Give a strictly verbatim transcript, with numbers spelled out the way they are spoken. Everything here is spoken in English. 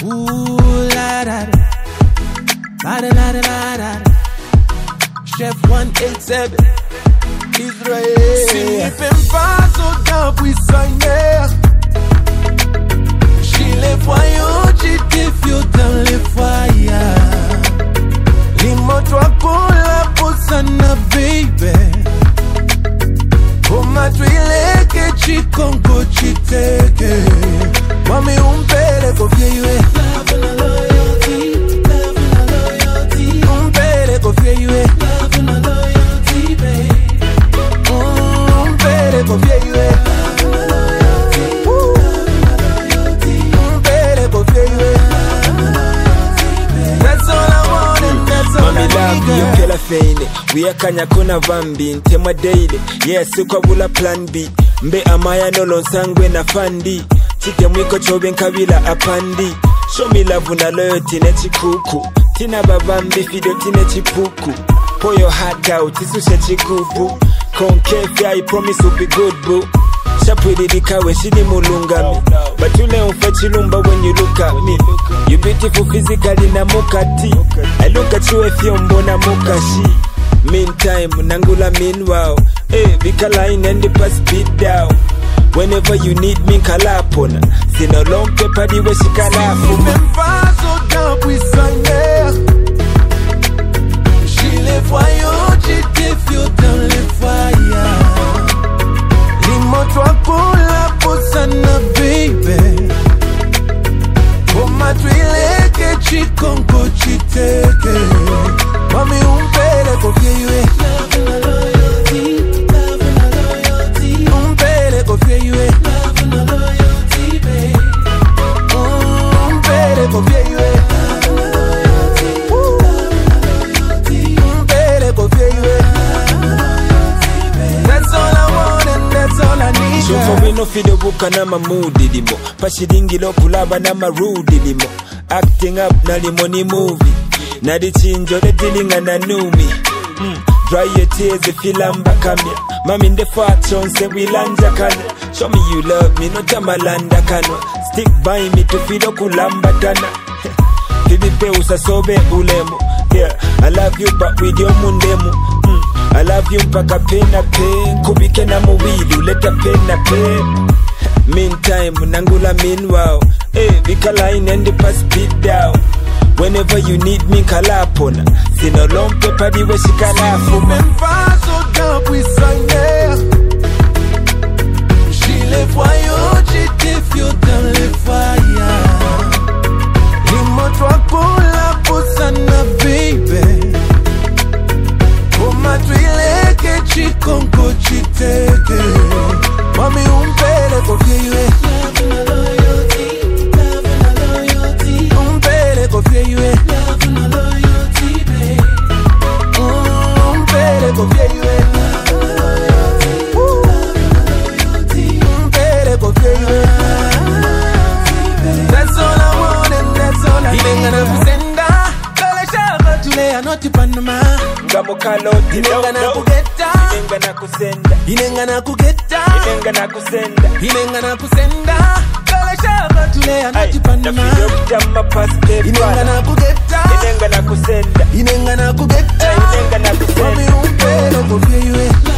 Ooh la da da, la da la da la da. Chef one eighty-seven, Israel. Si mi fem pas autant puissant hier. Si les voyons, tu te fios dans les foyers. Limotwa kola posana baby. Oma twile ke chikongo chiteke. Mami umpele kofie yue. Love and loyalty, love and loyalty. Umpele kofie yue. Love and loyalty, babe. Umpele kofie yue. Love and loyalty, love and loyalty. Umpele kofie yue. Love and loyalty, babe. That's all I want and that's all I need. Mami love you kela feine. We are kanya kuna vambi ntema daily. Yes kwa bula plan B. Mbe amaya nolo sangwe na fandi. Chike mwiko chobe nkabila apandi. Show me love na loyalty ne chikuku. Tina babambi fido tine chipuku. Pour your heart out, isushe chikupu. Konkefi I promise will be good boo. Shapwili dikawe shini mulungami. But you know chilumba when you look at me. You beautiful physically na mukati. I look at you if you mbona mukashi. Meantime, nangula meanwhile. Hey, bikala in and the pass beat down. Whenever you need me, kalapona. See no long paper, the way she kalafu. Même pas autant puissant hier. Si les voyons, tu te fios dans les foyers. Limotwa kola posana baby. Oma twile ke chikongo chiteke. Mami umpele kofie yue. Love and loyalty, love and loyalty. Umpele kofie yue. Love and loyalty, babe. Umpele kofie yue. Love and loyalty, love and loyalty. Umpele kofie yue. Love and loyalty, babe. That's all I want and that's all I need. Shufo wino fido buka na mamudi limo. Pashiringi lo kulaba na marudi limo. Acting up na limo ni movie. Na di chinjo de dealing and a new me. Mm. Dry your tears if you lamba kamya. Mami in the fortune say we lanja kana. Show me you love me, no tamalanda kanwa. Stick by me to fido kulamba tana. Bibi pe usasobe ulemo. Yeah, I love you but with your mundemo. Mm. I love you mpaka pena pen. Kubike na muwilu leta pena pen. Meantime, nangula meanwhile. Hey, bikala in and the pass beat down. Whenever you need me, kalapona. See no long paper, the way she kalafu. Même pas autant puissant hier. Si les voyons, tu te fios dans les foyers. Limotwa kola posana baby. Oma twile ke chikongo chiteke. Mami umpele kofie yue. Love and loyalty, love and loyalty. Umpele kofie yue. Love and loyalty, babe. Umpele kofie yue. Love and loyalty, love and loyalty. Umpele kofie yue. Love and loyalty, babe. That's all I want and that's all I need. Inengana kusenda, kala shaka tule anoti panama. Ngamo kalo Inengana kugeta, Inengana kusenda. Inengana kugeta, Inengana kusenda. Inengana kusenda. Kala shaka tule anoti panama. Na fido kutama pass paper. Inengana kugeta, Inengana kusenda. Inengana kugeta, Inengana kusenda. Mami umpele kofie yue.